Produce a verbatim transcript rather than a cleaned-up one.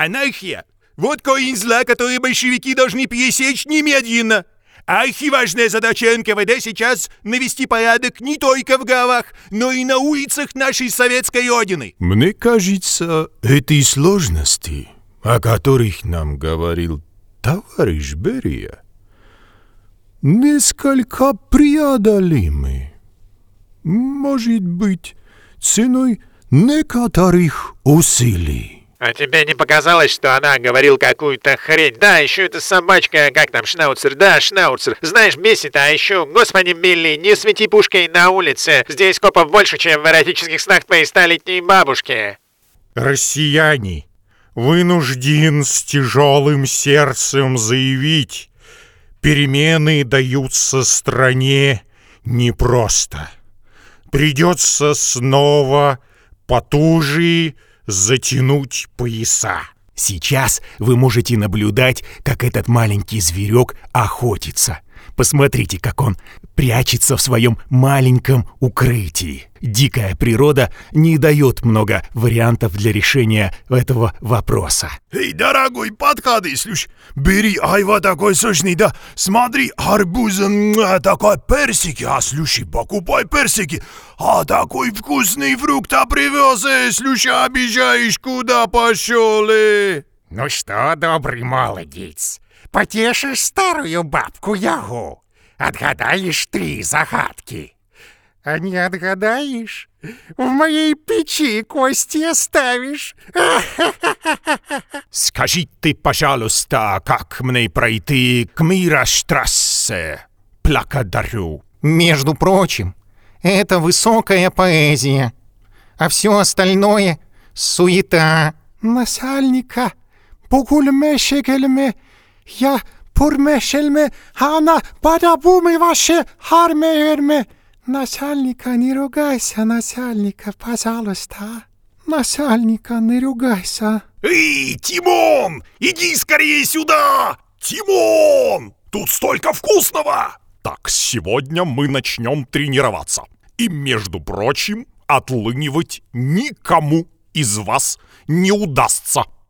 Анархия — вот корень зла, который большевики должны пересечь немедленно. Архиважная задача эн ка вэ дэ сейчас — навести порядок не только в головах, но и на улицах нашей советской родины. Мне кажется, эти сложности, о которых нам говорил товарищ Берия, несколько преодолимы. Может быть, ценой некоторых усилий. А тебе не показалось, что она говорила какую-то хрень? Да, еще эта собачка, как там, Шнауцер, да, Шнауцер. Знаешь, бесит, а еще, господи Билли, не свети пушкой на улице. Здесь копов больше, чем в эротических снах твоей столетней бабушки. Россияне, вынужден с тяжелым сердцем заявить, перемены даются стране непросто. Придется снова потуже затянуть пояса. Сейчас вы можете наблюдать, как этот маленький зверек охотится. Посмотрите, как он прячется в своем маленьком укрытии. Дикая природа не дает много вариантов для решения этого вопроса. Эй, дорогой, подходи, слушай, бери айва такой сочный, да, смотри, арбуз, такой персики, а слушай, покупай персики, а такой вкусный фрукт а привез, эй, слушай, обижаешь, куда пошел, эй? Ну что, добрый молодец, потешишь старую бабку Ягу, отгадаешь три загадки. А не отгадаешь, в моей печи кости оставишь. Скажи ты, пожалуйста, как мне пройти к Мираштрассе? Благодарю. Между прочим, это высокая поэзия, а все остальное — суета. Насальника, погульме шегельме, я пурмешельме, ана падабумы ваше хармеерме. Насальника, не ругайся, насальника, пожалуйста. Насальника, не ругайся. Эй, Тимон, иди скорее сюда! Тимон, тут столько вкусного! Так, сегодня мы начнем тренироваться. И, между прочим, отлынивать никому из вас не удастся.